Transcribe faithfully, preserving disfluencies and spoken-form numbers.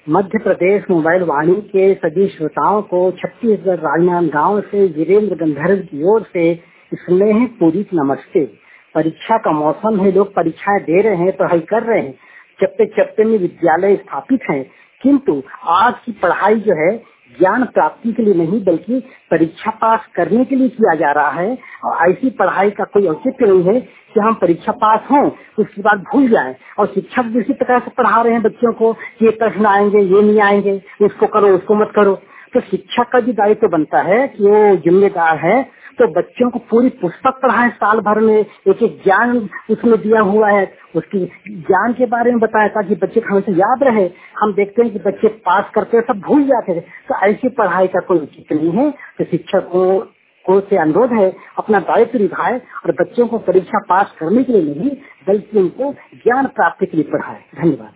Madhya Pradesh mobile वाणी के सभी श्रोताओं को छत्तीसगढ़ राजनांदगांव से वीरेंद्र गंधर्व की ओर से स्नेह पूरी नमस्ते। परीक्षा का मौसम है, लोग परीक्षाएं दे रहे हैं, पढ़ाई कर रहे हैं, चप्पे चप्पे में विद्यालय स्थापित हैं, किंतु आज की पढ़ाई जो है ज्ञान प्राप्ति के लिए नहीं बल्कि परीक्षा पास करने के लिए किया जा रहा है। और ऐसी पढ़ाई का कोई औचित्य नहीं है कि हम परीक्षा पास हों उसके बाद भूल जाएं। और शिक्षक भी इसी प्रकार से पढ़ा रहे हैं बच्चों को कि ये प्रश्न आएंगे, ये नहीं आएंगे, इसको करो, उसको मत करो। तो शिक्षक का भी दायित्व बनता है कि वो जिम्मेदार है तो बच्चों को पूरी पुस्तक पढ़ाएं, साल भर में एक एक ज्ञान उसमें दिया हुआ है, उसकी ज्ञान के बारे में बताया ताकि बच्चे को हमेशा याद रहे। हम देखते हैं कि बच्चे पास करते सब भूल जाते हैं, तो ऐसी पढ़ाई का कोई उचित नहीं है। तो शिक्षकों को से अनुरोध है अपना दायित्व निभाए और बच्चों को परीक्षा पास करने के लिए नहीं बल्कि उनको ज्ञान प्राप्ति के लिए पढ़ाए। धन्यवाद।